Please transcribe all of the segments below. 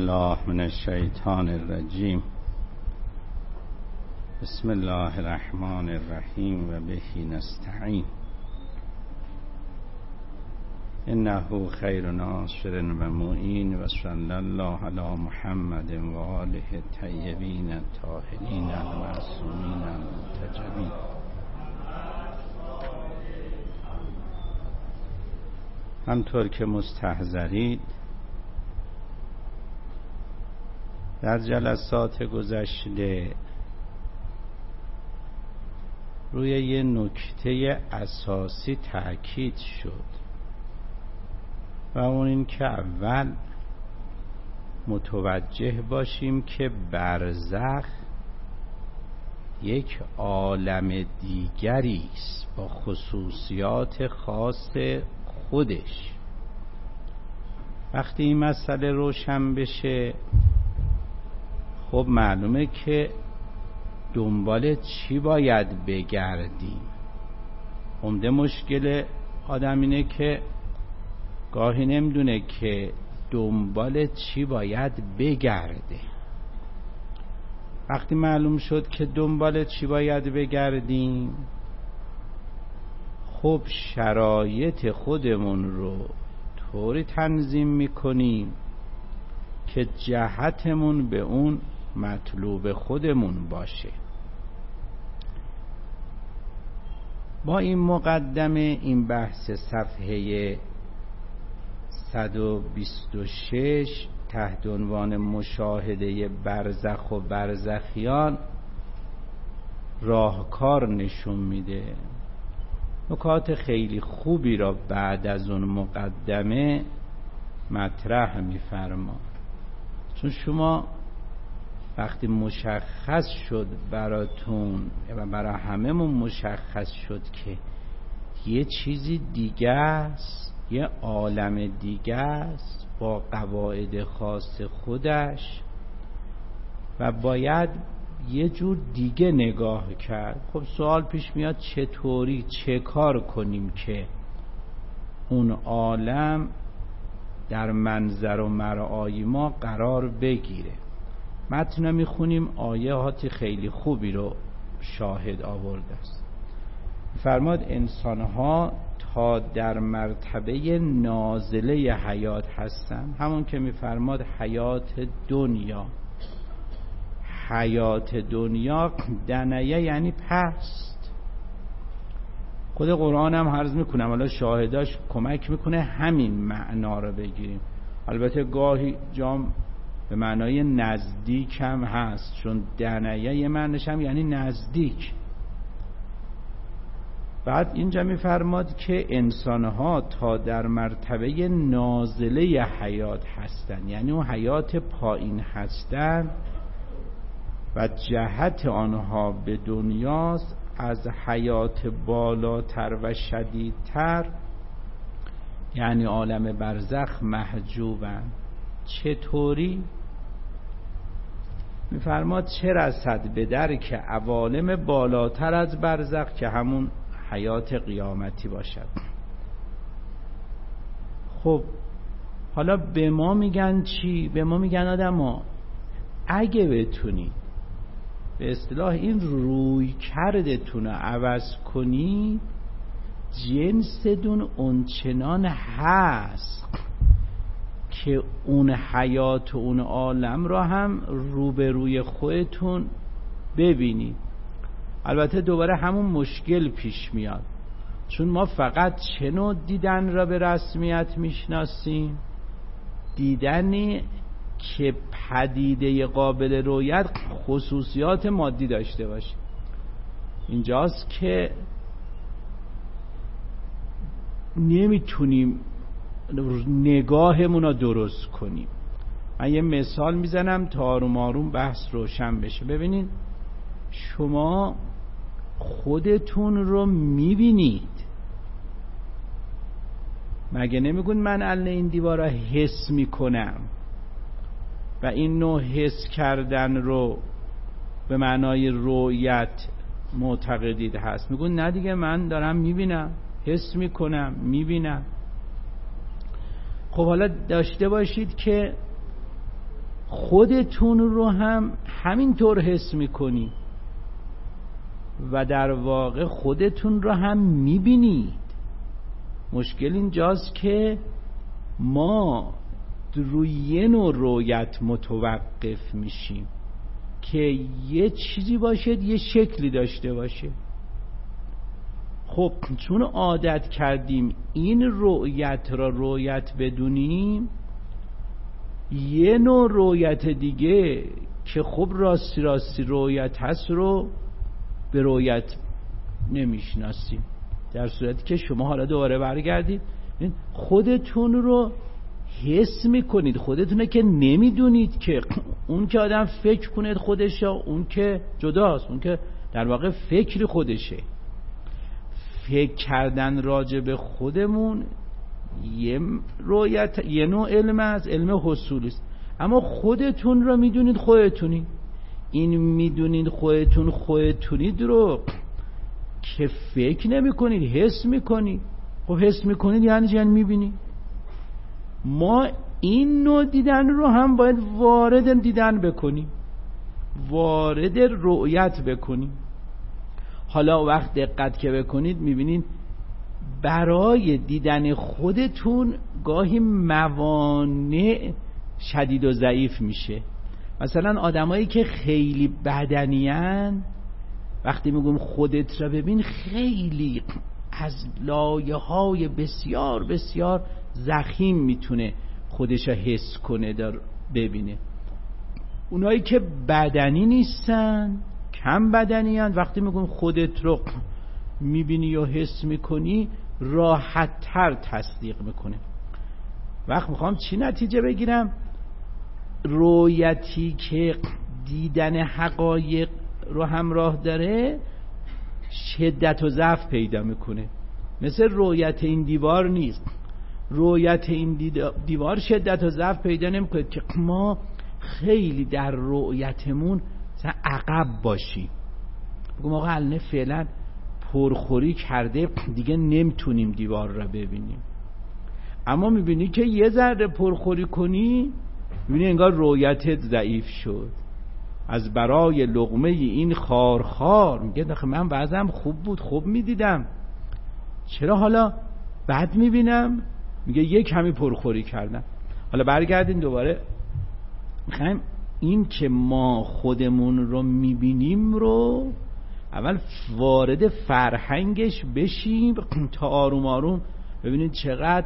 بالله من الشیطان الرجیم. بسم الله الرحمن الرحیم و به نستعین. انه خیر ناصر و معین و صلی الله علی محمد و آله الطیبین الطاهرین المعصومین المنتجبین. همطور که مستحضرید در جلسات گذشته روی یه نکته اساسی تأکید شد و اون این که اول متوجه باشیم که برزخ یک عالم دیگری است با خصوصیات خاص خودش. وقتی این مسئله روشن بشه خب معلومه که دنبال چی باید بگردیم. عمده مشکل آدم اینه که گاهی نمیدونه که دنبال چی باید بگرده. وقتی معلوم شد که دنبال چی باید بگردیم خب شرایط خودمون رو طوری تنظیم میکنیم که جهتمون به اون مطلوب خودمون باشه. با این مقدمه این بحث صفحه 126 تحت عنوان مشاهده برزخ و برزخیان راهکار نشون میده. نکات خیلی خوبی را بعد از اون مقدمه مطرح میفرما. چون شما وقتی مشخص شد براتون و برای هممون مشخص شد که یه چیزی دیگه است، یه عالم دیگه است با قواعد خاص خودش و باید یه جور دیگه نگاه کرد. خب سوال پیش میاد چطوری چه کار کنیم که اون عالم در منظر و مرعای ما قرار بگیره. متن میخونیم، آیات خیلی خوبی رو شاهد آورده است. فرماد انسانها تا در مرتبه نازله حیات هستن، همون که میفرماد حیات دنیا. حیات دنیا دنیه یعنی پست. خود قرآن هم عرض میکنم، حالا شاهداش کمک میکنه همین معنا رو بگیریم. البته گاهی جام به معنای نزدیک هم هست، چون دنیه یه معنیش هم یعنی نزدیک. بعد اینجا میفرماد که انسانها تا در مرتبه نازله حیات هستن، یعنی اون حیات پایین هستن و جهت آنها به دنیاست از حیات بالاتر و شدیدتر، یعنی عالم برزخ محجوبن. چطوری؟ میفرماد چه رسد به درک عوالم بالاتر از برزخ که همون حیات قیامتی باشد. خب حالا به ما میگن چی؟ به ما میگن آدما اگه بتونید به اصطلاح این روی کردتون رو عوض کنید جنستون اونچنان هست که اون حیات و اون عالم را هم روبروی خودتون ببینید. البته دوباره همون مشکل پیش میاد، چون ما فقط چه نوع دیدن را به رسمیت میشناسیم؟ دیدنی که پدیده قابل رؤیت خصوصیات مادی داشته باشه. اینجاست که نمیتونیم نگاهمون رو درست کنیم. من یه مثال میزنم تا آروم آروم بحث روشن بشه. ببینید شما خودتون رو میبینید، مگه نمیگون من الان این دیوار رو حس میکنم و این نوع حس کردن رو به معنای رؤیت معتقدید هست؟ میگون نه دیگه، من دارم میبینم، حس میکنم، میبینم. خب حالا داشته باشید که خودتون رو هم همینطور حس میکنید و در واقع خودتون رو هم میبینید. مشکل اینجاست که ما روی یه نوع رؤیت متوقف میشیم که یه چیزی باشه، یه شکلی داشته باشه. خب چون عادت کردیم این رؤیت را رؤیت بدونیم، یه نوع رؤیت دیگه که خب راستی رؤیت هست رو به رؤیت نمیشناسیم. در صورتی که شما حالا دوباره برگردید خودتون رو حس میکنید، خودتونه که نمیدونید که اون که آدم فکر کنه خودشه، اون که جداست، اون که در واقع فکر خودشه. فکر کردن راجع به خودمون یه نوع علم از علم حصولی است، اما خودتون رو میدونید خودتونید. این میدونید خودتونید رو که فکر نمی کنید، حس میکنید. خب حس میکنید یعنی میبینید. ما این نوع دیدن رو هم باید وارد دیدن بکنیم، وارد رؤیت بکنیم. حالا وقت دقت که بکنید میبینید برای دیدن خودتون گاهی موانع شدید و ضعیف میشه. مثلا آدمایی که خیلی بدنیان وقتی میگم خودت را ببین، خیلی از لایه‌های بسیار بسیار ضخیم میتونه خودش را حس کنه، ببینه. اونایی که بدنی نیستن، کم بدنیان، وقتی میگم خودت رو میبینی و حس میکنی راحت تر تصدیق میکنه. وقت میخوام چی نتیجه بگیرم؟ رؤیتی که دیدن حقایق رو همراه داره شدت و ضعف پیدا میکنه. مثل رؤیت این دیوار نیست. رؤیت این دیوار شدت و ضعف پیدا نمیکنه که ما خیلی در رؤیتمون عقب باشیم، بگم آقا الان فعلا پرخوری کرده دیگه نمیتونیم دیوار را ببینیم. اما میبینی که یه ذره پرخوری کنی، میبینی انگار رؤیتت ضعیف شد. از برای لقمه این خارخار میگه داخل من بعضم خوب بود، خوب میدیدم، چرا حالا بد میبینم؟ میگه یک کمی پرخوری کردم. حالا برگردین دوباره، میخوایم این که ما خودمون رو میبینیم رو اول وارد فرهنگش بشیم تا آروم آروم ببینید چقدر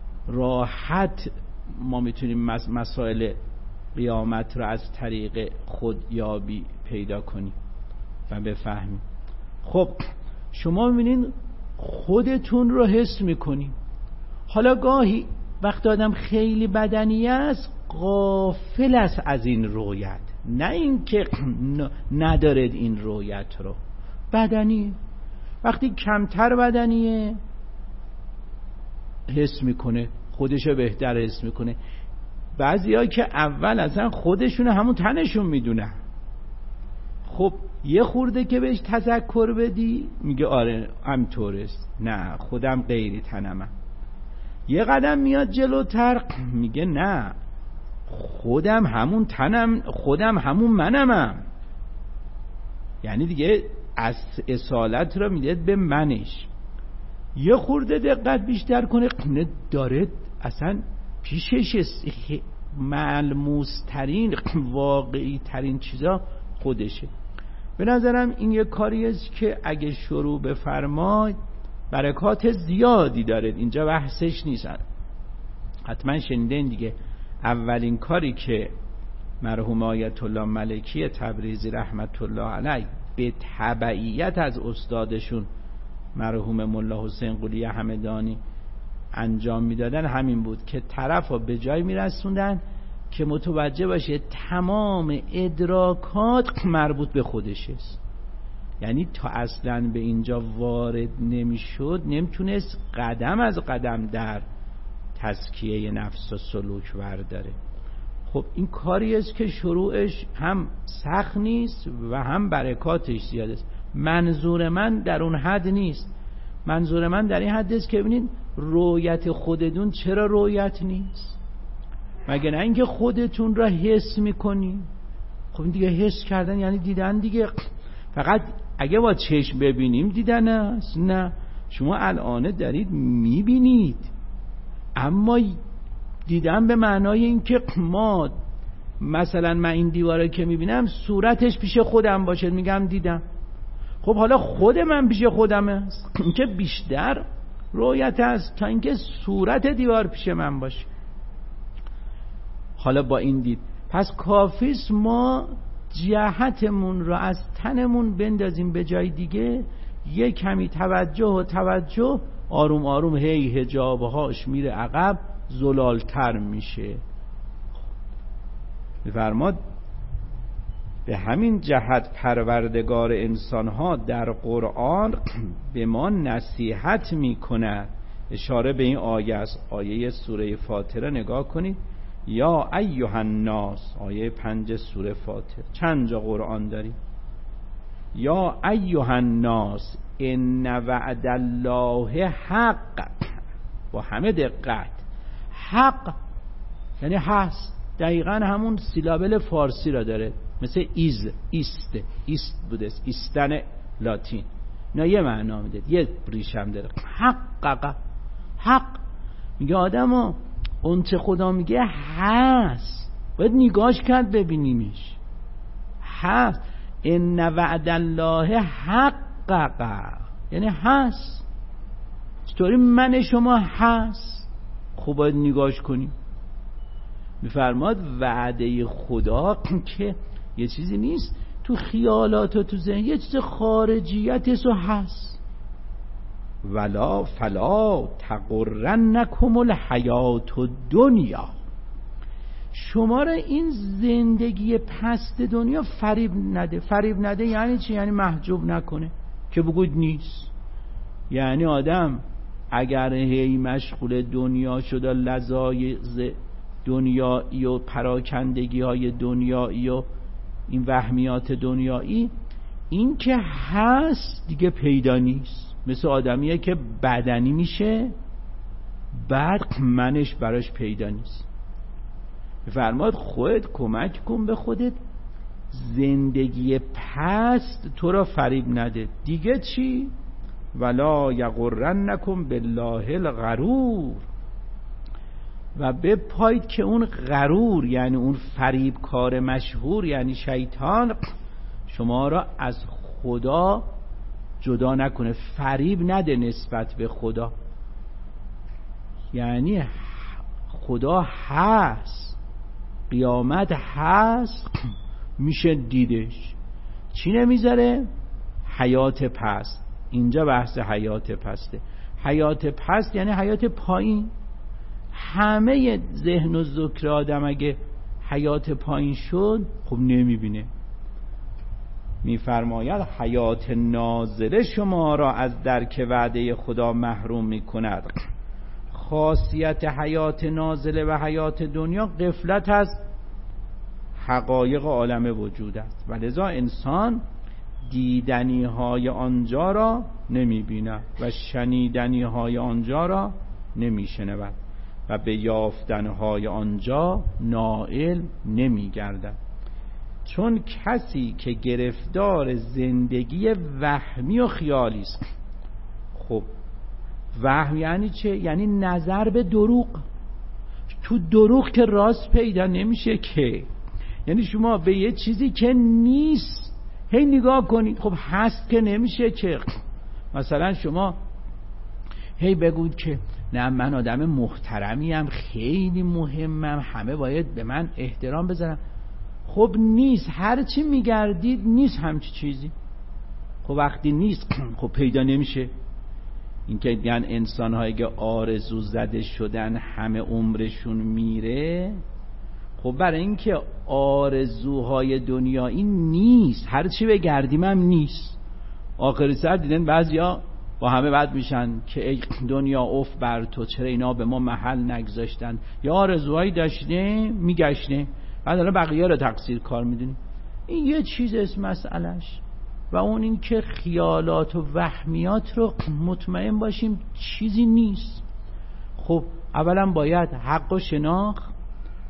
راحت ما میتونیم مسائل قیامت رو از طریق خودیابی پیدا کنیم و بفهمیم. خب شما میبینید خودتون رو حس میکنیم. حالا گاهی وقت آدم خیلی بدنی است غافل است از این رؤیت، نه این که ندارد این رؤیت رو، بدنیه. وقتی کمتر بدنیه حس میکنه، خودشو بهتر حس میکنه. بعضی‌ها که اول اصلا خودشون همون تنشون میدونن، خب یه خورده که بهش تذکر بدی میگه آره همینطور است، نه خودم غیری تنمم. یه قدم میاد جلوتر میگه نه خودم همون تنم، خودم همون منمم. یعنی دیگه از اصالت را میده به منش. یه خورده دقت بیشتر کنه داره اصلا پیشش ملموس ترین واقعی ترین چیزا خودشه. به نظرم این یه کاری است که اگه شروع بفرماید برکات زیادی داره. اینجا بحثش نیست، حتما شنیدین دیگه. اولین کاری که مرحوم آیت الله ملکی تبریزی رحمت الله علیه به تبعیت از استادشون مرحوم ملا حسین قلی همدانی انجام میدادن همین بود که طرفا به جای میرسوندن که متوجه باشه تمام ادراکات مربوط به خودش است. یعنی تا اصلا به اینجا وارد نمیشد نمیتونست قدم از قدم در تزکیه نفس و سلوک برداره. خب این کاری است که شروعش هم سخت نیست و هم برکاتش زیاد است. منظور من در اون حد نیست، منظور من در این حد است که ببینید رؤیت خودتون چرا رؤیت نیست. مگه نه اینکه خودتون را حس میکنی؟ خب دیگه حس کردن یعنی دیدن دیگه. فقط اگه با چشم ببینیم دیدن است؟ نه، شما الان دارید میبینید، اما دیدن به معنای اینکه ما مثلا من این دیواره که میبینم صورتش پیش خودم باشه میگم دیدم. خب حالا خود من پیش خودم است، این که بیشتر رؤیت است تا اینکه صورت دیوار پیش من باشه. حالا با این دید پس کافیست ما جهتمون رو از تنمون بندازیم به جای دیگه، یه کمی توجه آروم آروم هی حجابهاش میره عقب، زلالتر میشه. بفرماد به همین جهت پروردگار انسانها در قرآن به ما نصیحت میکند. اشاره به این آیه است، آیه سوره فاطره نگاه کنید. یا ایها الناس، آیه 5 سوره فاطر. چند جا قرآن داریم یا ایها الناس ان وعد الله حق، با همه دقت. حق یعنی هست، دقیقا همون سیلابل فارسی را داره، مثل ایست بوده، ایستن لاتین، نه یه معنا میده، یه ریش هم داره. حق میگه آدمو اون چه خدا میگه هست، باید نگاش کرد ببینیمش. هست، ان وعد الله حق، یعنی هست. چطوری من شما هست؟ خب باید نگاش کنیم. میفرماد وعده خدا که یه چیزی نیست تو خیالات و تو ذهن، یه چیز خارجیتش هست. فلا تغرنکم الحیات الدنیا، شما را این زندگی پست دنیا فریب نده. یعنی چی؟ یعنی محجوب نکنه که بگوید نیست. یعنی آدم اگر هی مشغول دنیا شده، لذایز دنیایی و پراکندگی های دنیایی و این وهمیات دنیایی، این که هست دیگه پیدا نیست. مثل آدمیه که بدنی میشه بعد منش براش پیدا نیست. فرماد خودت کمک کن به خودت، زندگی پست تو را فریب نده. دیگه چی؟ ولا یغرنکم بالله الغرور، و بپایید که اون غرور یعنی اون فریب کار مشهور یعنی شیطان شما را از خدا جدا نکنه، فریب نده نسبت به خدا. یعنی خدا هست، قیامت هست، میشه دیدش. چی نمیذاره؟ حیات پست. اینجا بحث حیات پسته. حیات پست یعنی حیات پایین. همه ذهن و ذکر آدم اگه حیات پایین شد خب نمیبینه. میفرماید حیات نازله شما را از درک وعده خدا محروم میکند. خاصیت حیات نازله و حیات دنیا غفلت از حقایق عالم وجود است و لذا انسان دیدنی های آنجا را نمیبیند و شنیدنی های آنجا را نمیشنود و به یافتن های آنجا نائل نمیگردد. چون کسی که گرفتار زندگی وهمی و خیالی است. خب وهم یعنی چه؟ یعنی نظر به دروغ. تو دروغ که راست پیدا نمیشه که. یعنی شما به یه چیزی که نیست هی نگاه کنید، خب هست که نمیشه که. مثلا شما هی بگوید که نه من آدم محترمیم، خیلی مهمم، همه باید به من احترام بذارن. خب نیست، هر چی میگردید نیست همچی چیزی. خب وقتی نیست خب پیدا نمیشه. این که دیگن انسان هایی که آرزو زده شدن همه عمرشون میره، خب برای اینکه آرزوهای دنیایی نیست، هر چی بگردیم هم نیست. آخر سر دیدن بعضیا با همه بد میشن که ای دنیا اوف بر تو، چرا اینا به ما محل نگذاشتن، یا آرزوهایی داشته میگشته بعد حالا بقیه رو تقصیر کار میدونیم. این یه چیز است مسئلهش، و اون این که خیالات و وهمیات رو مطمئن باشیم چیزی نیست. خب اولا باید حق و شناخت،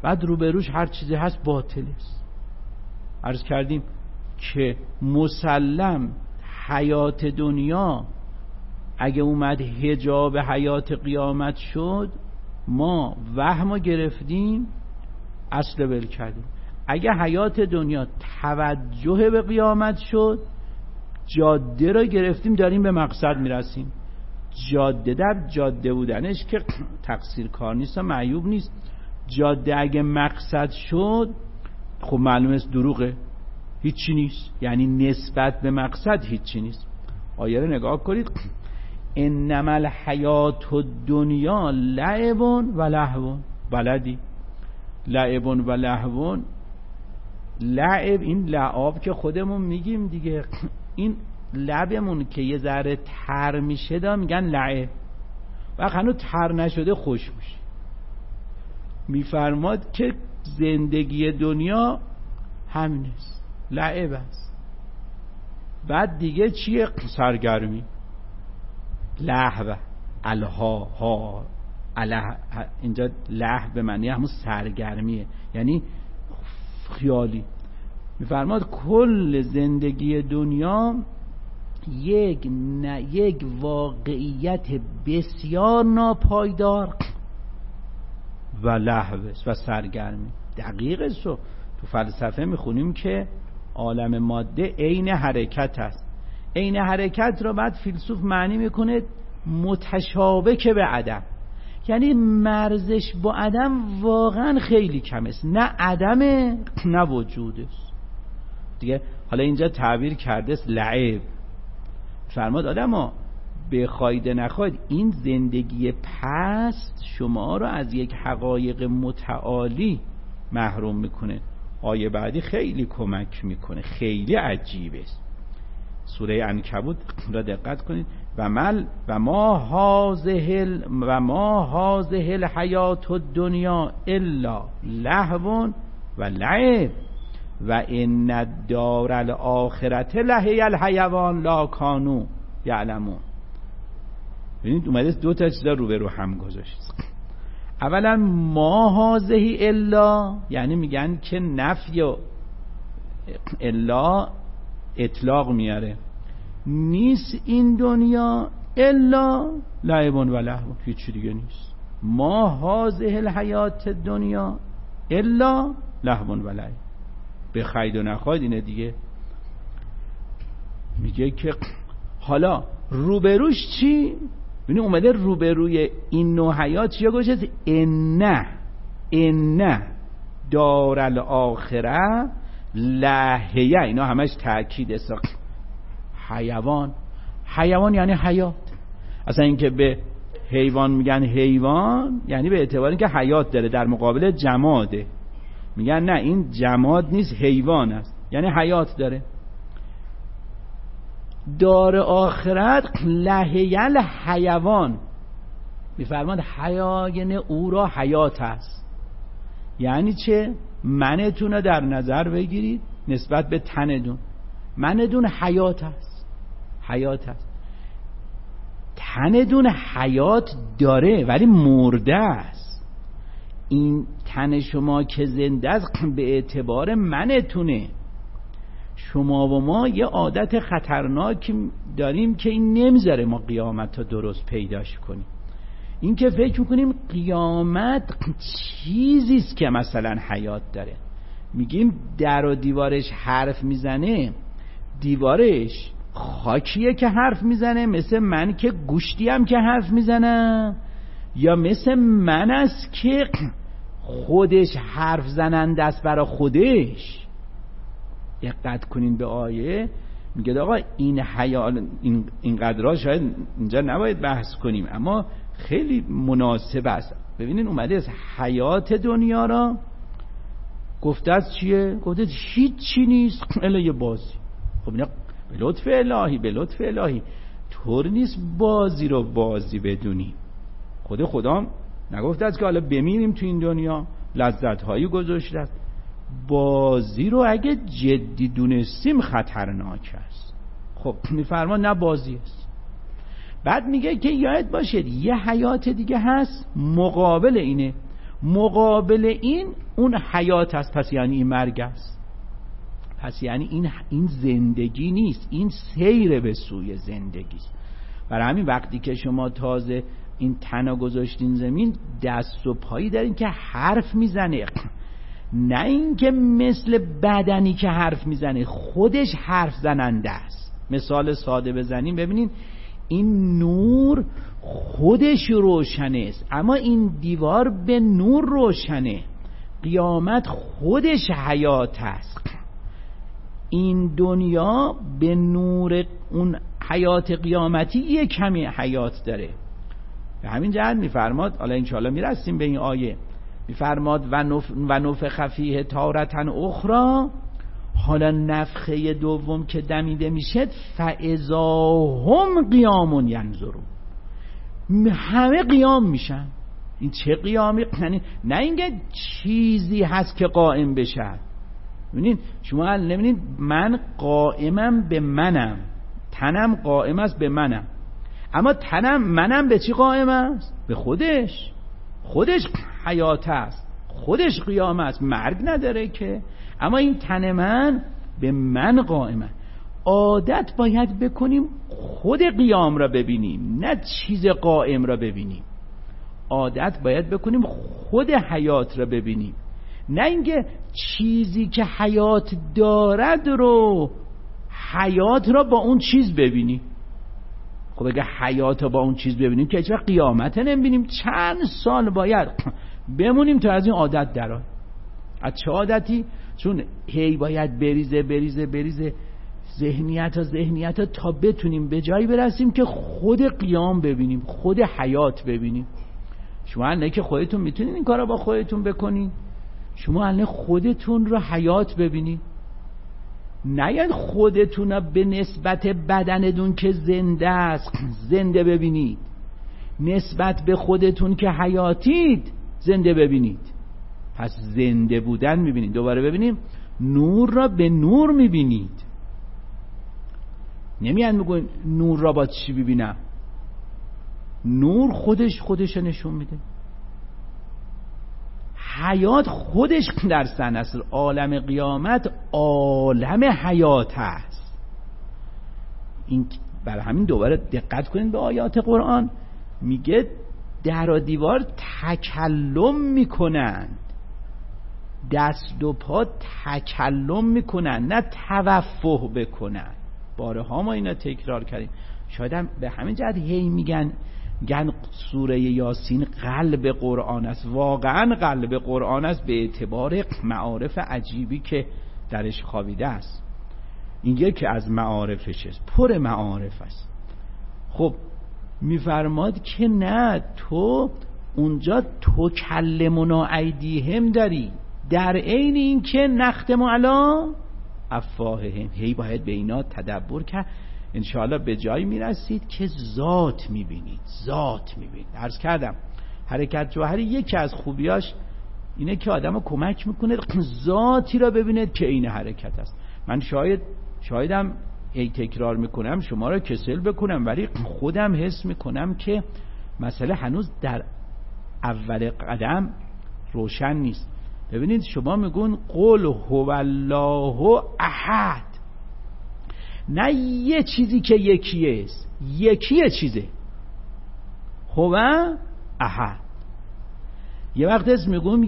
بعد روبروش هر چیزی هست باطل است. عرض کردیم که مسلم حیات دنیا اگه اومد حجاب حیات قیامت شد، ما وهمو گرفتیم، اصل ول کردیم. اگه حیات دنیا توجه به قیامت شد، جاده رو گرفتیم، داریم به مقصد میرسیم. جاده در جاده بودنش که تقصیر کار نیست و معیوب نیست. جاده اگه مقصد شد، خب معلومه دروغه، هیچی نیست، یعنی نسبت به مقصد هیچی نیست. آیه رو نگاه کنید: انما الحیات الدنیا لعب و لهو. بلدی لعب و لهو، لعب این لعاب که خودمون میگیم دیگه، این لبمون که یه ذره تر میشه دا میگن لعب، و هنوز تر نشده خوش میشه. میفرماد که زندگی دنیا همین است، لعب است. بعد دیگه چیه؟ سرگرمی، لهو، الها ها اله. اینجا لهو به معنی همون سرگرمیه، یعنی خیالی. میفرماد کل زندگی دنیا یک واقعیت بسیار ناپایدار و لهو و سرگرمی. دقیق است. تو فلسفه میخونیم که عالم ماده عین حرکت است. عین حرکت را بعد فیلسوف معنی میکنه متشابک به عدم، یعنی مرزش با عدم واقعا خیلی کم است، نه عدمه نه وجود است دیگه. حالا اینجا تعبیر کرده است لعب. فرماد آدما بخواید نخواید این زندگی پست شما رو از یک حقایق متعالی محروم میکنه. آیه بعدی خیلی کمک میکنه، خیلی عجیبه است. سوره عنکبوت را دقت کنید: و ما هذه الحیات الدنیا الا لهو و لعب و ان الدار الاخرة لهی الحیوان لا کانوا یعلمون. ببینید اومده دو تا چیز رو به رو هم گذاشت. اولا ما هذه الا، یعنی میگن که نفی و الا اطلاق میاره، نیست این دنیا الا لعب و لهو، هیچ دیگه نیست. ما هذه الحیات دنیا الا لهو و لعب. بخواید و نخواید اینه دیگه. میگه که حالا روبروش چی؟ ببین اومده روبروی این نوع حیات چیه گوشه؟ ان دار الاخره لهیه. اینا همش تأکید است. حیوان یعنی حیات. اصلا این که به حیوان میگن حیوان یعنی به اعتبار اینکه حیات داره، در مقابل جماده. میگن نه این جماد نیست، حیوان است، یعنی حیات داره. دار آخرت لهیل حیوان، میفرماد حیاین او را حیات است. یعنی چه؟ منتون رو در نظر بگیرید نسبت به تندون. منتون حیات است، حیات است. تندون حیات داره ولی مرده است. این تن شما که زنده است به اعتبار منتونه. شما و ما یه عادت خطرناک داریم که این نمیذاره ما قیامت رو درست پیداش کنیم. این که فکر میکنیم قیامت چیزیست که مثلا حیات داره. میگیم در و دیوارش حرف میزنه، دیوارش خاکیه که حرف میزنه، مثل من که گوشتی هم که حرف میزنه، یا مثل من است که خودش حرف زننده است برای خودش. دقت کنین به آیه، میگه آقا این حیال این قدرها شاید اینجا نباید بحث کنیم اما خیلی مناسب است. ببینین اومده از حیات دنیا را گفته از چیه؟ گفته هیچ چی نیست الا یه بازی. خب اینا به لطف الهی طور نیست بازی رو بازی بدونی. خدا نگفته از که حالا بمیریم تو این دنیا، لذت هایی گذاشته است. بازی رو اگه جدی دونستیم خطرناک است. خب میفرما نه بازی است. بعد میگه که یاد باشید یه حیات دیگه هست مقابل اینه. مقابل این اون حیات است. پس یعنی این مرگ است، پس یعنی این زندگی نیست، این سیر به سوی زندگی است. برای همین وقتی که شما تازه این تنو گذاشتین زمین، دست و پایی دارین که حرف میزنه، نه این که مثل بدنی که حرف میزنه، خودش حرف زننده است. مثال ساده بزنیم ببینین، این نور خودش روشنه است، اما این دیوار به نور روشنه. قیامت خودش حیات است، این دنیا به نور اون حیات قیامتی یک کمی حیات داره. به همین جهت میفرماد، حالا انشاءالله میرسیم به این آیه، میفرماد و نفخ فیه تارة اخرى، حالا نفخه دوم که دمیده میشه، فاذا هم قیام ینظرون، همه قیام میشن. این چه قیامی؟ یعنی نه اینکه چیزی هست که قائم بشه. ببینید شما نمی‌بینید من قائمم به منم، تنم قائم است به منم، اما منم به چی قائم است؟ به خودش حیات است، خودش قیام است، مرگ نداره که. اما این تن من به من قائمه. عادت باید بکنیم خود قیام را ببینیم، نه چیز قائم را ببینیم. عادت باید بکنیم خود حیات را ببینیم، نه اینکه چیزی که حیات دارد رو، حیات را با اون چیز ببینیم. خب اگه حیات را با اون چیز ببینیم که هیچ وقت قیامت نمیبینیم. چند سال باید بمونیم تا از این عادت درآید. از چه عادتی؟ چون هی باید بریزه ذهنیت تا بتونیم به جایی برسیم که خود قیام ببینیم، خود حیات ببینیم. شما الان که خودتون میتونین این کارا با خودتون بکنین، شما الان خودتون رو حیات ببینید، نه خودتون رو به نسبت بدنتون که زنده است زنده ببینید، نسبت به خودتون که حیاتید زنده ببینید. پس زنده بودن میبینید. دوباره ببینیم، نور را به نور میبینید. نمیان میگوین نور را با چی ببینم؟ نور خودش نشون میده. حیات خودش در سن است. عالم قیامت عالم حیات است. این برای همین دوباره دقت کنید به آیات قرآن، میگه در و دیوار تکلم میکنند، دست و پا تکلم میکنند، نه توفه بکنند. بارها ما اینا تکرار کردیم. شاید هم به همین جهت هی میگن سوره یاسین قلب قرآن است. واقعا قلب قرآن است به اعتبار معارف عجیبی که درش خوابیده است. این یکی از معارفش است، پر معارف است. خب میفرماد که نه، تو اونجا تو کلمنا ایدیهم داری، در عین این که نختم علی افواههم. هی باید به اینا تدبر کرد. انشاءالله به جایی میرسید که ذات میبینید. عرض کردم حرکت جوهری یکی از خوبیاش اینه که آدمو کمک میکنه ذاتی را ببینید که این حرکت است. من شایدم ای تکرار میکنم شما را کسل بکنم، ولی خودم حس میکنم که مسئله هنوز در اول قدم روشن نیست. ببینید شما میگون قل هو الله احد، نه یه چیزی که یکیه است، یکیه چیزه، هو احد. یه وقت اسم میگم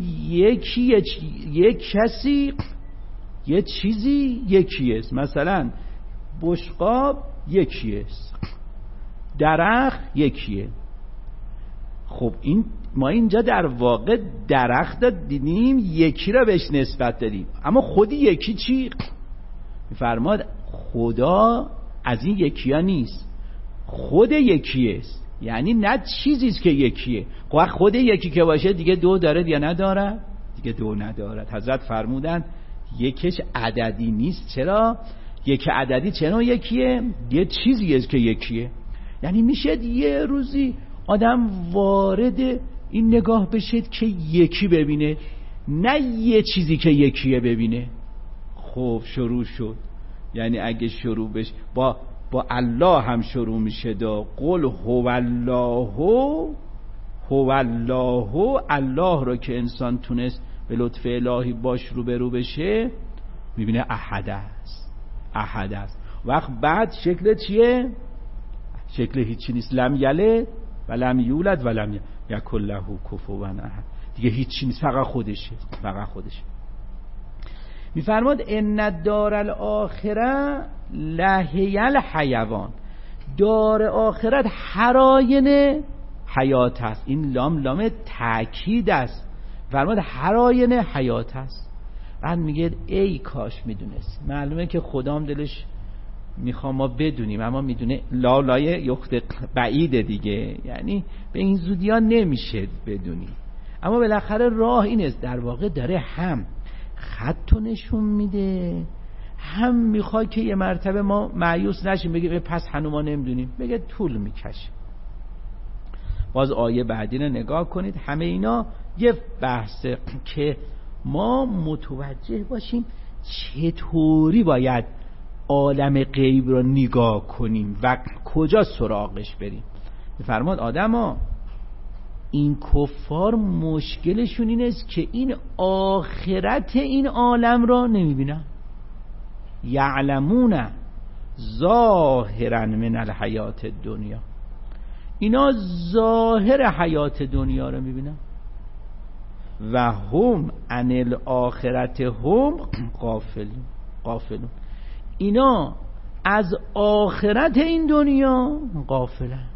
یک کسی یه چیزی یکیه است، مثلا بشقاب یکیه است، درخت یکیه. خب این ما اینجا در واقع درخت دیدیم، یکی را بهش نسبت دادیم، اما خودی یکی چی؟ فرماد خدا از این یکی ها نیست، خود یکیه است. یعنی نه چیزیست که یکیه. خود یکی که باشه دیگه دو دارد یا ندارد؟ دیگه دو ندارد. حضرت فرمودن یکیش عددی نیست. چرا؟ یک عددی چرا یکیه؟ یه چیزی است که یکیه. یعنی میشه یه روزی آدم وارد این نگاه بشه که یکی ببینه، نه یه چیزی که یکیه ببینه. خب شروع شد. یعنی اگه شروع بشه با الله هم شروع میشه، دا قل هو الله هو الله رو که انسان تونست به لطف الهی باش روبرو بشه، میبینه احد است. وقت بعد شکل چیه؟ شکل هیچی نیست. لم یلد و لم یولد و لم یکن له کفوا احد. دیگه هیچی نیست، فقط خودشه. میفرماد ان الدار الاخره لهی الحیوان، دار آخرت حراین حیات است. این لام تأکید است. فرماد حراین حیات است. بعد میگه ای کاش میدونست. معلومه که خدام دلش میخوام ما بدونیم، اما میدونه لای یخت بعیده دیگه، یعنی به این زودی ها نمیشه بدونی. اما بالاخره راه این است. در واقع داره هم خطو نشون میده، هم میخواد که یه مرتبه ما مایوس نشیم، بگه پس هنوز ما نمیدونیم، بگه طول میکشه. باز آیه بعدی رو نگاه کنید. همه اینا یه بحثه که ما متوجه باشیم چطوری باید عالم غیب رو نگاه کنیم و کجا سراغش بریم. فرماد آدما، این کفار مشکلشون این است که این آخرت این عالم را نمیبینن. یعلمون ظاهرا من الحیات الدنیا، اینا ظاهر حیات دنیا رو میبینن. و هم عن الاخرت هم غافلون، اینا از آخرت این دنیا غافلن.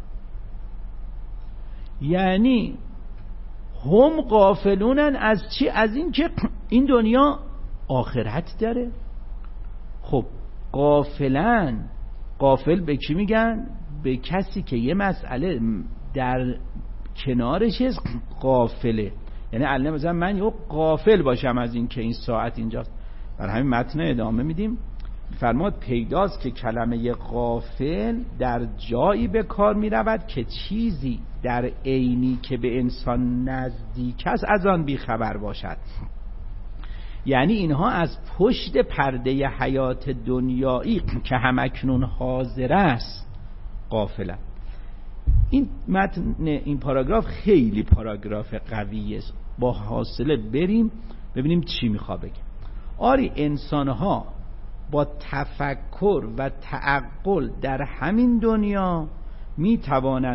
یعنی هم غافلونن از چی؟ از این که این دنیا آخرت داره. خب غافلن، غافل به کی میگن؟ به کسی که یه مسئله در کنارش است غافله. یعنی علم مثلا من یه غافل باشم از این که این ساعت اینجاست. برای همین متن ادامه میدیم. فرماد پیداست که کلمه غافل در جایی به کار می رود که چیزی در عینی که به انسان نزدیک است از آن بیخبر باشد. یعنی اینها از پشت پرده حیات دنیایی که همکنون حاضر است غافلند. این متن، این پاراگراف خیلی پاراگراف قویه است. با حاصله بریم ببینیم چی میخواد بگه. آری انسانها با تفکر و تعقل در همین دنیا می توانند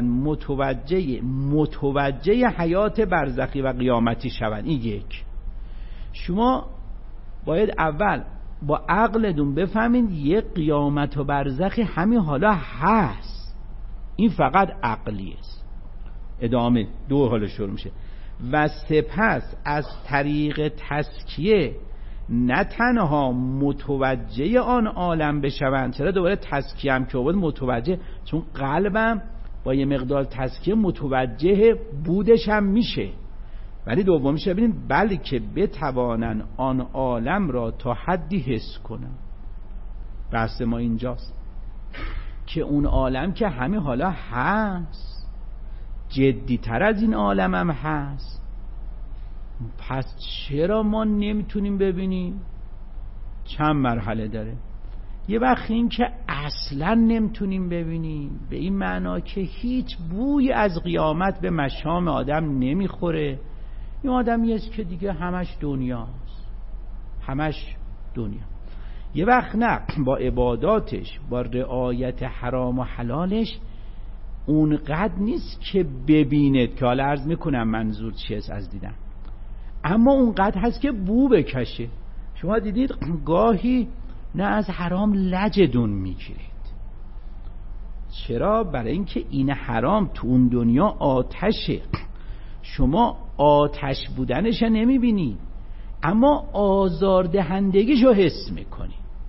متوجه حیات برزخی و قیامتی شوند. این یک. شما باید اول با عقلتون بفهمید یه قیامت و برزخی همین حالا هست. این فقط عقلی است. ادامه دو حال شروع میشه. و سپس از طریق تزکیه نه تنها متوجه آن عالم بشوند. چرا دوباره تزکیه هم که بود متوجه؟ چون قلبم با یه مقدار تزکیه متوجه بودش هم میشه. ولی دومیشه ببینیم بلکه بتوانن آن عالم را تا حدی حس کنن. بحث ما اینجاست که اون عالم که همین حالا هست، جدی تر از این عالم هم هست. پس چرا ما نمیتونیم ببینیم؟ چند مرحله داره. یه وقت این که اصلا نمیتونیم ببینیم به این معنا که هیچ بوی از قیامت به مشام آدم نمیخوره. این آدمی است که دیگه همش دنیاست، همش دنیا. یه وقت نه، با عباداتش، با رعایت حرام و حلالش اونقدر نیست که ببیند، که حالا عرض میکنم منظور چیه از دیدن، اما اونقدر هست که بو بکشه. شما دیدید گاهی نه از حرام لجدون میگیرید. چرا؟ برای اینکه این حرام تو اون دنیا آتشه. شما آتش بودنش نمیبینی اما آزاردهندگیشو حس میکنی.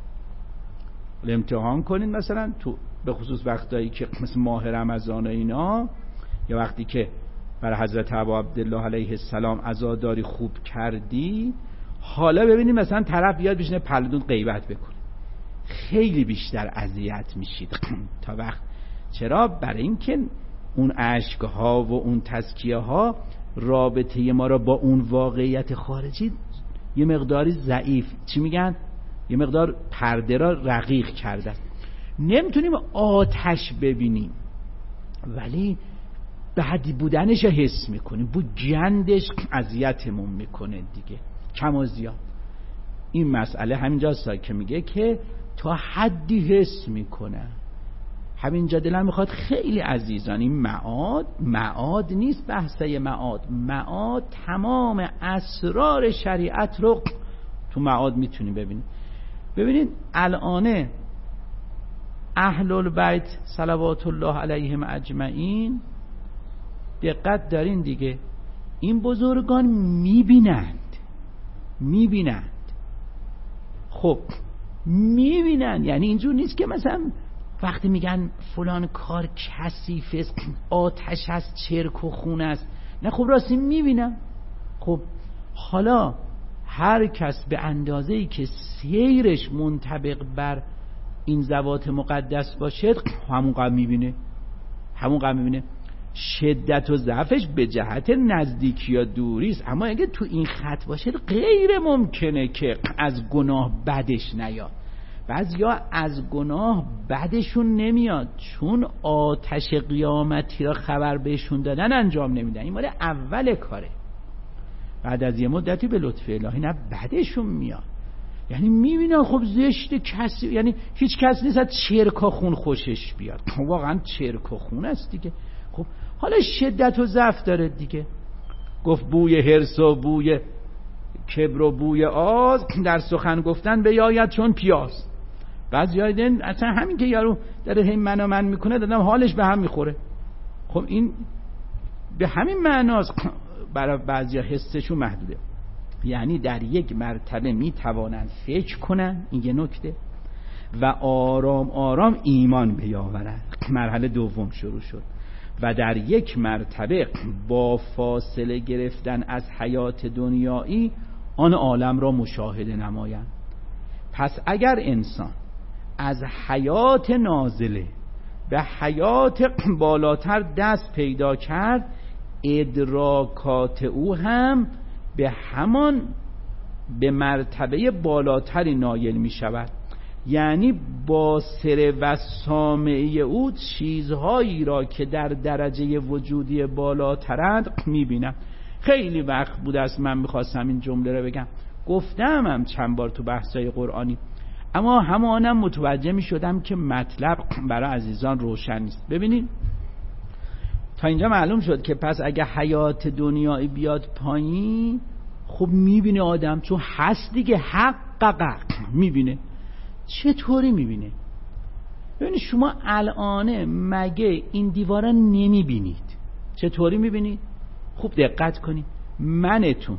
امتحان کنید مثلا تو به خصوص وقتایی که مثل ماه رمضان و اینا، یا وقتی که برای حضرت ابا عبدالله علیه السلام عزاداری خوب کردی، حالا ببینید مثلا طرف بیاد بشینه پلدون غیبت بکنه، خیلی بیشتر اذیت میشید تا وقت. چرا؟ برای اینکه اون اشکها و اون تزکیه ها رابطه ما را با اون واقعیت خارجی یه مقداری ضعیف، چی میگن؟ یه مقدار پرده را رقیق کرده. نمیتونیم آتش ببینیم ولی بعدی بودنش رو حس میکنیم، بو گندش اذیتمون میکنه دیگه کم و زیاد. این مسئله همینجاست که میگه که تا حدی حس میکنه. همینجا دلم میخواد خیلی عزیزان، این معاد نیست بحثه معاد تمام اسرار شریعت رو تو معاد میتونیم ببینیم. ببینید الان اهل البیت صلوات الله علیهم اجمعین، دقت دارین دیگه، این بزرگان میبینند. خب میبینن، یعنی اینجور نیست که مثلا وقتی میگن فلان کار کثیفه، آتش است، چرک و خون است، نه خب راستی میبینم. خب حالا هر کس به اندازه‌ای که سیرش منطبق بر این ذوات مقدس باشه همون قدر میبینه. شدت و ضعفش به جهت نزدیکی یا دوری است، اما اگه تو این خط باشه غیر ممکنه که از گناه بدش نیاد. بعضیا از گناه بدشون نمیاد چون آتش قیامتی را خبر بهشون دادن انجام نمیدن، این مال اول کاره. بعد از یه مدتی به لطف الهی نه بدشون میاد، یعنی میبینن خب زشت کسی، یعنی هیچ کس نیست از چرک و خون خوشش بیاد، واقعا چرک و خون است دیگه. خب حالا شدت و ضعف داره دیگه. گفت بوی حرص و بوی کبر و بوی آز در سخن گفتن بیاید چون پیاز. بعضی دیدن اصلا همین که یارو داره هم من میکنه دادم حالش به هم میخوره. خب این به همین معناست برای بعضی حسشون محدوده، یعنی در یک مرتبه میتوانند فکر کنن، این یه نکته، و آرام آرام ایمان بیاورند. مرحله دوم شروع شد و در یک مرتبه با فاصله گرفتن از حیات دنیایی آن عالم را مشاهده نمایند. پس اگر انسان از حیات نازله به حیات بالاتر دست پیدا کرد، ادراکات او هم به مرتبه بالاتری نایل می شود. یعنی باصره و سامعی او چیزهایی را که در درجه وجودی بالاترند می بینم. خیلی وقت بود است من میخواستم این جمله رو بگم، گفتم هم چند بار تو بحثای قرآنی، اما همانم متوجه می شدم که مطلب برای عزیزان روشن نیست. ببینید تا اینجا معلوم شد که پس اگه حیات دنیایی بیاد پایین، خب میبینه آدم، چون هست دیگه، حقق میبینه. چطوری میبینه؟ ببینید شما الان مگه این دیوارا نمیبینید؟ چطوری میبینید؟ خوب دقت کنید. منتون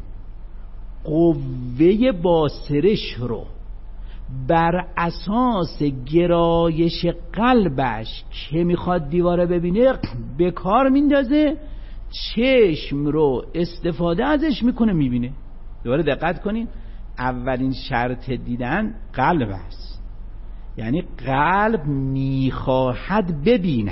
قوه باصرش رو بر اساس گرایش قلبش که میخواد دیواره ببینه به کار میندازه، چشم رو استفاده ازش میکنه میبینه. دوباره دقت کنین، اولین شرط دیدن قلب است، یعنی قلب میخواهد ببیند.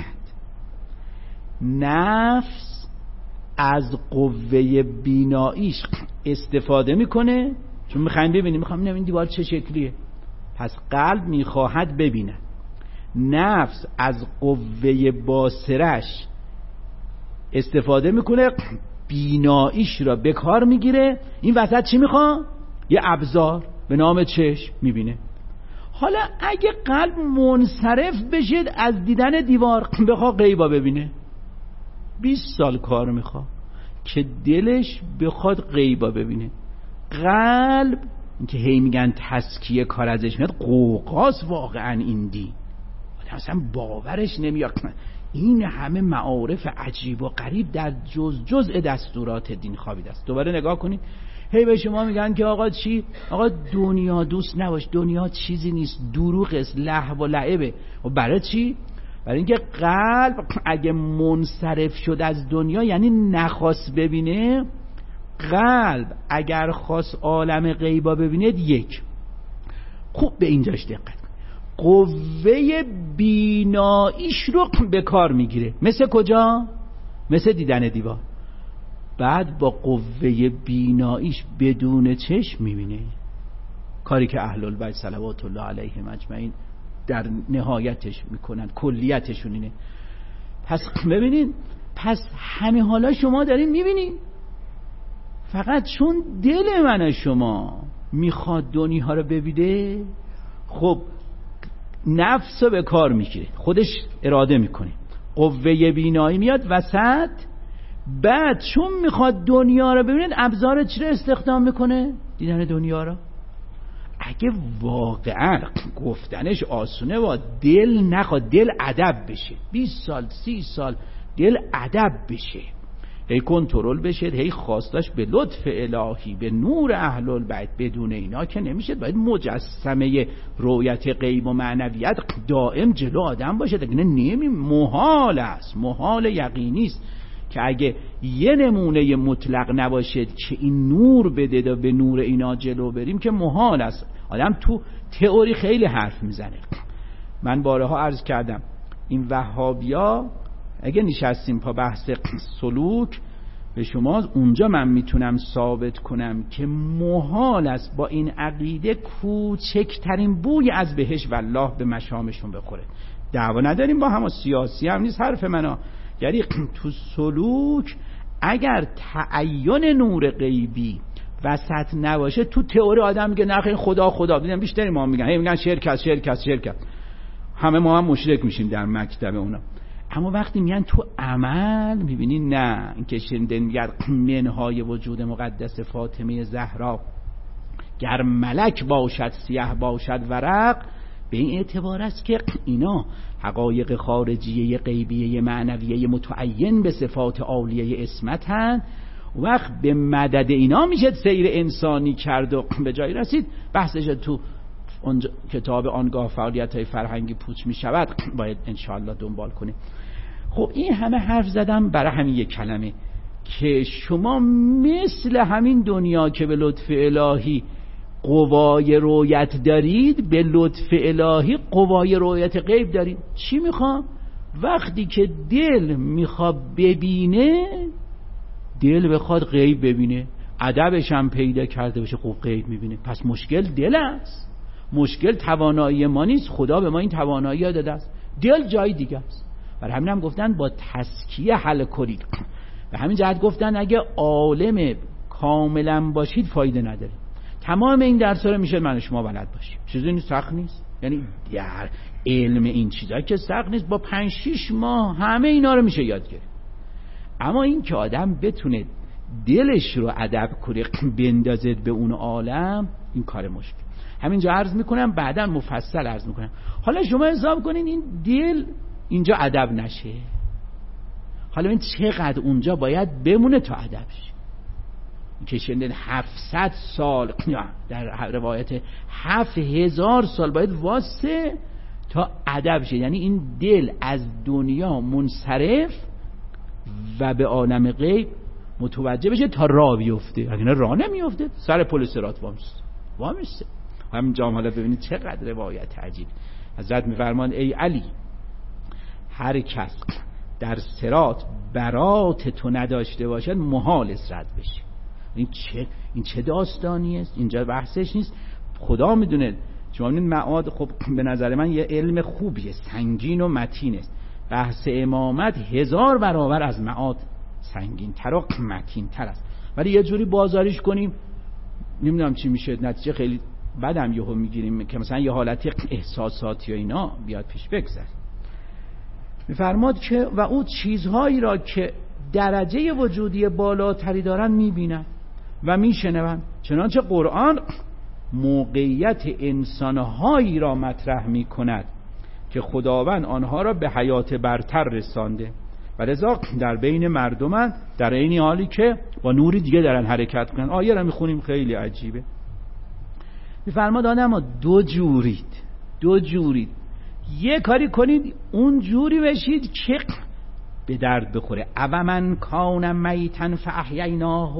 نفس از قوه بیناییش استفاده میکنه، چون میخوایم ببینیم، میخوایم ببینیم این دیوار چه شکلیه، پس قلب میخواهد ببیند. نفس از قوه باصرش استفاده میکنه، بیناییش را به کار میگیره. این وسط چی میخواد؟ یه ابزار به نام چشم میبینه. حالا اگه قلب منصرف بشه از دیدن دیوار، بخواد غیبا ببینه، 20 سال کار میخواد که دلش بخواد غیبا ببینه. قلب که هی میگن تزکیه کار ازش میاد، قوقاس واقعا این دین اصلا باورش نمیاد. این همه معارف عجیب و غریب در جزء دستورات دین خوابیده است. دوباره نگاه کنید، هی به شما میگن که آقا چی؟ آقا دنیا دوست نباش، دنیا چیزی نیست، دروغ است، لهو و لعبه. و برای چی؟ برای اینکه قلب اگه منصرف شد از دنیا، یعنی نخواست ببینه، قلب اگر خواست عالم غیبا ببینه، یک، خوب به اینجاش دقت، قوه بیناییش رو به کار میگیره. مثل کجا؟ مثل دیدن دیوار. بعد با قوه بیناییش بدون چشم میبینه، کاری که اهل البیت صلوات الله علیهم اجمعین در نهایتش میکنن، کلیتشون اینه. پس ببینید پس همه حالا شما دارین میبینین، فقط چون دل من و شما میخواد دنیا رو ببینه، خب نفس رو به کار میگیره، خودش اراده میکنه، قوه بینایی میاد وسط، بعد چون میخواد دنیا رو ببینید ابزار چی رو استخدام میکنه؟ دیدن دنیا رو. اگه واقعا گفتنش آسونه با دل نخواد، دل ادب بشه، 20 سال 30 سال دل ادب بشه، هی کنترل بشه، هی خواستاش به لطف الهی به نور اهل البیت، بدون اینا که نمیشه. باید مجسمه رویت غیب و معنویت دائم جلو آدم باشه، دیگه محال است، محال یقینی است که اگه یه نمونه مطلق نباشه که این نور بده و به نور اینا جلو بریم که محال است. آدم تو تئوری خیلی حرف میزنه. من بارها عرض کردم این وهابیا اگه نشستیم پا بحث سلوک به شما، اونجا من میتونم ثابت کنم که محال است با این عقیده کوچکترین بوی از بهشت والله به مشامشون بخوره. دعوا نداریم با هم، سیاسی هم نیست حرف منو. یعنی تو سلوک اگر تعین نور غیبی وسط نباشه، تو تئوری آدم میگه نه خدا خدا، دیدم بیشتری ما میگن شرکت، همه ما هم مشرک میشیم در مکتب اونا. اما وقتی میگن تو عمل، میبینی نه، این که شنیدن میگن منهای وجود مقدس فاطمه زهرا گر ملک باشد سیه باشد ورق، به این اعتبار است که اینا حقایق خارجیه غیبیه معنویه متعین به صفات عالیه اسمتن. وقت به مدد اینا میشه سیر انسانی کرد و به جایی رسید. بحثش تو کتاب آنگاه فعالیت‌های فرهنگی پوچ میشود، باید انشاءالله دنبال کنیم. خب این همه حرف زدم برای همین یک کلمه که شما مثل همین دنیا که به لطف الهی قوای رویت دارید، به لطف الهی قوای رویت غیب دارید. چی میخوام؟ وقتی که دل میخواد ببینه، دل بخواد غیب ببینه، ادبش هم پیدا کرده بشه، خب غیب میبینه. پس مشکل دل است، مشکل توانایی ما نیست، خدا به ما این توانایی داده است، دل جای دیگه است. برای همین هم گفتن با تزکیه حل کنید. به همین جهت گفتن اگه عالم کاملا باشید فایده نداره. تمام این درس‌ها رو میشه من و شما بلد باشیم، چیزی سخت نیست. یعنی در علم این چیزا که سخت نیست، با 5-6 ماه همه اینا رو میشه یاد گرفت. اما این که آدم بتونه دلش رو ادب کنه بندازد به اون عالم، این کار مشکل. همینجا عرض میکنم، بعدا مفصل عرض میکنم. حالا شما حساب کنین این دل اینجا ادب نشه، حالا این چقدر اونجا باید بمونه تا ادب شه. که شنیدن 700 سال، در روایت 7000 سال باید واسه تا ادب شه. یعنی این دل از دنیا منصرف و به عالم غیب متوجه بشه تا راه بیفته. اگه نه راه نمیفته، سر پل صراط وامیسته. همینجا حالا ببینید چقدر روایت عجیب. حضرت میفرمان ای علی، هر کس در صراط برات تو نداشته باشد محال است رد بشه. این چه داستانی است؟ اینجا بحثش نیست، خدا میدونه. شما این معاد خب به نظر من یه علم خوبیه، سنگین و متین است. بحث امامت 1000 برابر از معاد سنگین تر و متین تر است. ولی یه جوری بازاریش کنیم نمیدونم چی میشه، نتیجه خیلی بعدم یهو میگیریم که مثلا یه حالتی احساساتی و اینا بیاد پیش بگذره. میفرماد که و او چیزهایی را که درجه وجودی بالاتری دارن میبینن و میشنون، چنانچه قرآن موقعیت انسانهایی را مطرح میکند که خداوند آنها را به حیات برتر رسانده و لذا در بین مردمان در این حالی که با نوری دیگه دارن حرکت کنن. آیه را میخونیم خیلی عجیبه. میفرماد آدم دو جورید، یه کاری کنید اون جوری بشید که به درد بخوره. اومن کان میتن فاحییناه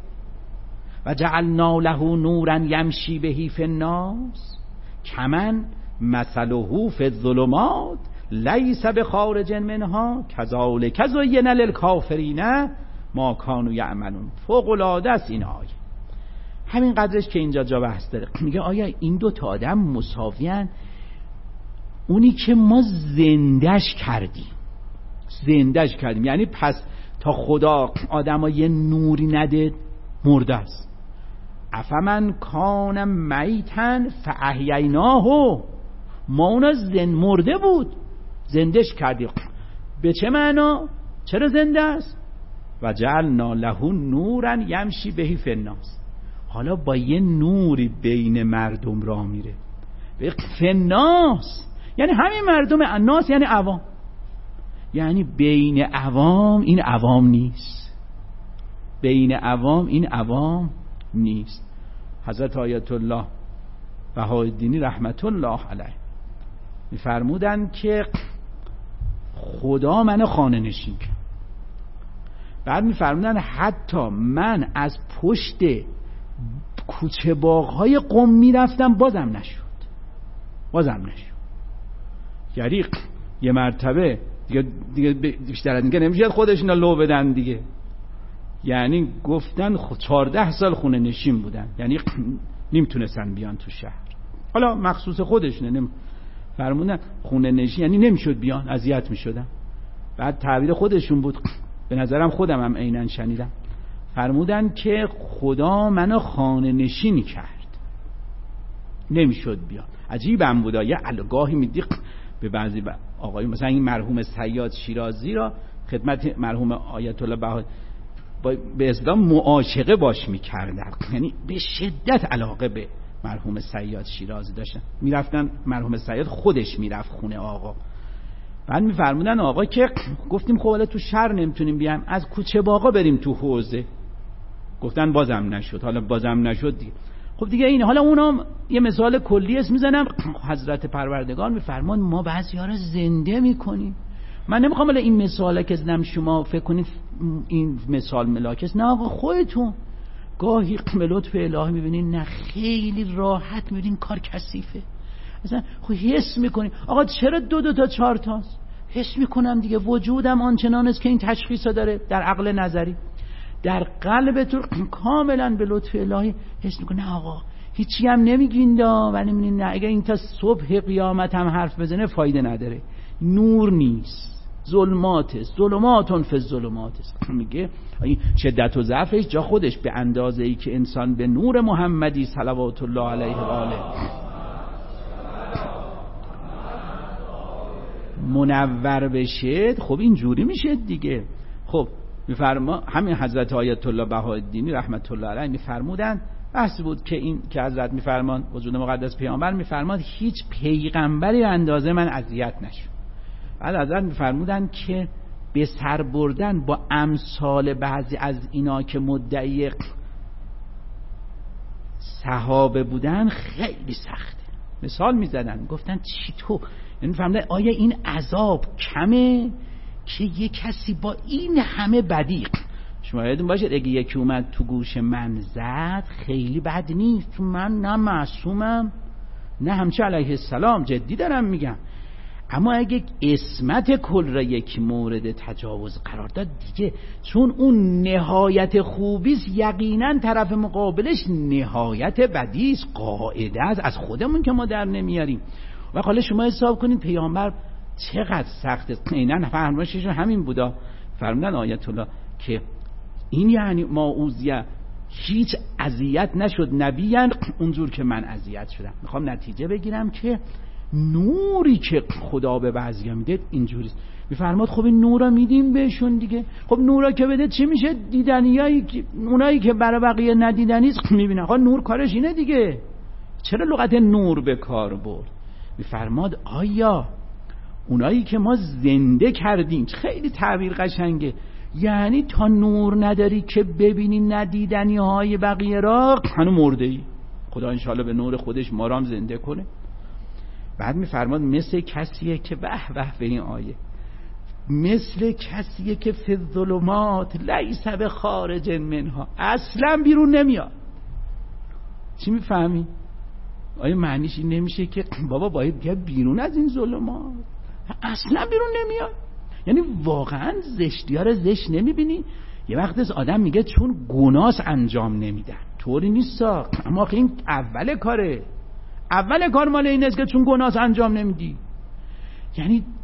و جعلنا له نورا یمشی به فی الناس کمن مثله فی الظلمات لیس بخارج منها کذالک زین للکافرین ما کانوا یعملون. فوق العاده است این آیه. همین قدرش که اینجا جا بحث داره. میگه آیا این دو تا آدم مساویان؟ اونی که ما زندش کردیم، زندهش کردیم. یعنی پس تا خدا آدم یه نوری نده مرده است. افمن کان میتن فاحییناه، ما اونا مرده بود زندهش کردیم. به چه معنا؟ چرا زنده است؟ و جعلنا له نورا یمشی بهی فی الناس، حالا با یه نوری بین مردم راه میره. فی الناس یعنی همین مردم، الناس یعنی عوام، یعنی بین عوام این عوام نیست، بین عوام این عوام نیست. حضرت آیت الله بهاءالدینی رحمت الله علیه میفرمودن که خدا منو خانه نشین کرد. بعد میفرمودن حتی من از پشت کوچه باغ‌های قم میرفتم بازم نشد. یعنی یه مرتبه دیگه بیشتر از اینکه نمیشه خودشون لو بدن دیگه. یعنی گفتن 14 سال خونه نشین بودن، یعنی نمیتونستن بیان تو شهر. حالا مخصوص خودشونه، فرمودن خونه نشین یعنی نمیشد بیان، اذیت میشدن. بعد تعبیر خودشون بود، به نظرم خودم هم عیناً شنیدم، فرمودن که خدا منو خانه نشین کرد، نمیشد بیان. عجیبم بود. یه الگاهی میدی به بعضی آقایون، مثلا این مرحوم صیاد شیرازی را خدمت مرحوم آیت الله بهاء به اصطلاح معاشقه باش میکردن، یعنی به شدت علاقه به مرحوم صیاد شیرازی داشتن. میرفتن مرحوم صیاد خودش میرفت خونه آقا. بعد میفرمودن آقا که گفتیم خب حالا تو شهر نمیتونیم بیایم، از کوچه باغا بریم تو حوزه. گفتن بازم نشد. حالا بازم نشد دیگه. خب دیگه این حالا اونا یه مثال کلی اسم میزنم. حضرت پروردگار میفرمان ما بعضی‌ها رو زنده میکنیم. من نمیخوام حالا این مثاله که زدم شما فکر کنید این مثال ملاکس، نه آقا خودتون گاهی به لطف الهی میبینین نه خیلی راحت میبینین کار کثیفه، مثلا خب حس میکنی آقا چرا 2 تا 4 تاست، حس میکنم دیگه وجودم آنچنان است که این تشخیص داره در عقل نظری. در قلب تو کاملا به لطف الهی حس میکنه آقا هیچی هم نمیگین دا، ولی میبینین نه اگر این تا صبح قیامت هم حرف بزنه فایده نداره، نور نیست، ظلماتون فی الظلمات است. میگه شدت و ضعفش جا خودش به اندازه ای که انسان به نور محمدی صلوات الله علیه و آله منور بشه، خب اینجوری میشه دیگه. خب میفرما همین حضرت آیت الله بهاءالدینی رحمت الله علیه میفرمودن، بحث بود که این که حضرت میفرمان وجود مقدس پیامبر میفرماد هیچ پیغمبری اندازه من اذیت نشد. بعد حضرت میفرمودن که به سر بردن با امثال بعضی از اینا که مدعی صحابه بودن خیلی سخته. مثال میزدن، گفتن چی تو یعنی فهمیدن آیا این عذاب کمه که یه کسی با این همه بدی، شما یادتون باشه اگه یکی اومد تو گوش من زد خیلی بد نیست، چون من نه معصومم نه همچه علیه السلام، جدی دارم میگم. اما اگه اسمت کل را یک مورد تجاوز قرار داد دیگه، چون اون نهایت خوبیست یقینا طرف مقابلش نهایت بدیست، قاعده است، از خودمون که ما در نمیاریم. و حالا شما حساب کنید پیامبر چقدر سخته. عیناً فرمایشش همین بودا، فرمودن آیت الله که این یعنی ما اوذیه هیچ اذیت نشد نبیان اونجور که من اذیت شدم. میخوام نتیجه بگیرم که نوری که خدا به بعضیا میده اینجوریست. میفرماد خب این نورا میدیم بهشون دیگه. خب نورا که بده چی میشه؟ دیدنیایی که اونایی که برای بقیه ندیدنیست میبینن. خب نور کارش اینه دیگه. چرا لغت نور به کار برد؟ میفرماد آیا اونایی که ما زنده کردیم، خیلی تعبیر قشنگه، یعنی تا نور نداری که ببینی ندیدنی های بقیه را هنو مرده ای. خدا انشاءالله به نور خودش ما را هم زنده کنه. بعد میفرماد مثل کسیه که به این آیه، مثل کسیه که فی الظلمات لیس بخارج منها، اصلا بیرون نمیاد. چی میفهمی؟ آیا معنیش این نمیشه که بابا باید بیاد بیرون از این ظلمات؟ اصلا بیرون نمیاد. یعنی واقعا زشتی ها رو زشت نمیبینی؟ یه وقت از آدم میگه چون گناس انجام نمیدن، طوری نیست. اما این اول کار مال این است که چون گناس انجام نمیدی. یعنی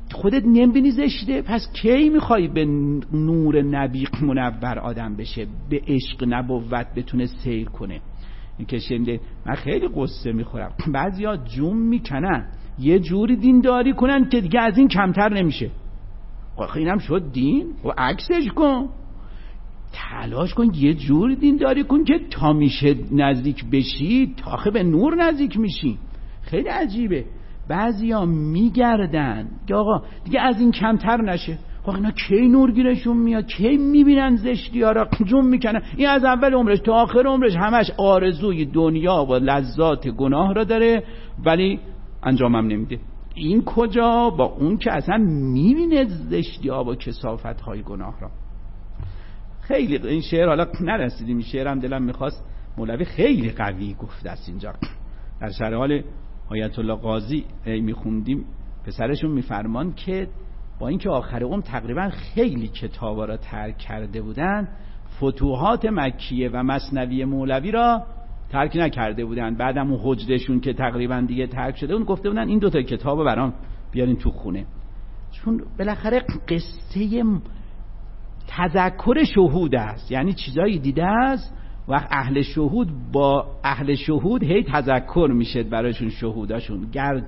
خودت نمیبینی زشته؟ پس کی میخوای به نور نبی منور آدم بشه، به عشق نبوت بتونه سیر کنه؟ این که شنیده من خیلی قصه میخورم، بعضیا جون میکنن یه جوری دینداری کنن که دیگه از این کمتر نمیشه. اینم شد دین؟ و عکسش کن، تلاش کن یه جوری دینداری کن که تا میشه نزدیک بشی، تا آخه به نور نزدیک میشی. خیلی عجیبه، بعضیا میگردن که آقا دیگه از این کمتر نشه. خب اینا کی نورگیرشون میاد؟ کی میبینن زشتی ها را جون میکنن؟ این از اول عمرش تا آخر عمرش همش آرزوی دنیا و لذات گناه را داره ولی انجامم نمیده. این کجا با اون که اصلا میبینه زشتی ها و کثافت های گناه را. خیلی این شعر حالا نرسیدیم، این شعر هم دلم میخواست، مولوی خیلی قوی گفته است اینجا. در شرح حال آیت الله قاضی میخوندیم، پسرشون میفرمان که با اینکه آخر عمر تقریبا خیلی کتابا را ترک کرده بودن، فتوحات مکیه و مثنوی مولوی را ترک نکرده بودن. بعدم اون حجرشون که تقریبا دیگه ترک شده اون گفته بودن این دوتا کتابو برام بیارین تو خونه، چون بالاخره قصه تذکر شهود است، یعنی چیزایی دیده است و اهل شهود با اهل شهود هی تذکر میشه برایشون شهوداشون.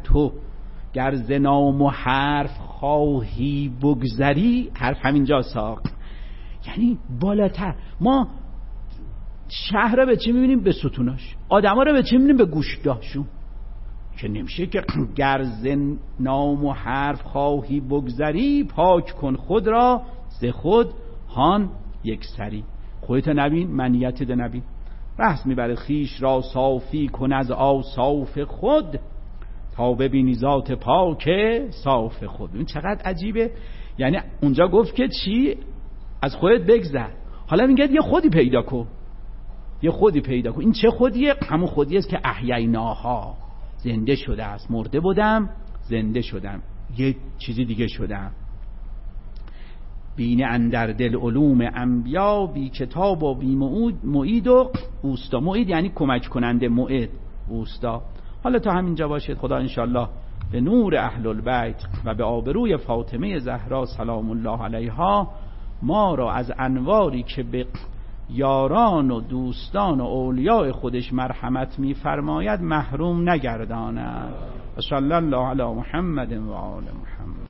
گر ز نام و حرف خواهی بگذری، حرف همینجا ساق، یعنی بالاتر. ما شهر رو به چی میبینیم؟ به ستوناش. آدما رو به چی میبینیم؟ به گوشتاشون. که نمیشه که گر ز نام و حرف خواهی بگذری، پاک کن خود را ز خود هان یک سری. خودت نبین، منیت ده نبین. بحث میبره خیش را صافی کن از آصاف خود، تا ببینی ذات پاک صاف خود. این چقدر عجیبه. یعنی اونجا گفت که چی؟ از خودت بگذر. حالا میگه یه خودی پیدا کن، یه خودی پیدا کن. این چه خودیه؟ همون خودی است که احییناها، زنده شده است. مرده بودم زنده شدم، یه چیزی دیگه شدم. بینه اندر دل علوم انبیا، بی کتاب و بی معید و اوستا. معید یعنی کمک کننده، معید اوستا. حالا تا همینجا باشید. خدا انشالله به نور اهل البیت و به آبروی فاطمه زهرا سلام الله علیها ما را از انواری که به یاران و دوستان و اولیاء خودش مرحمت می‌فرماید محروم نگرداند. صلی الله علی محمد و آل محمد.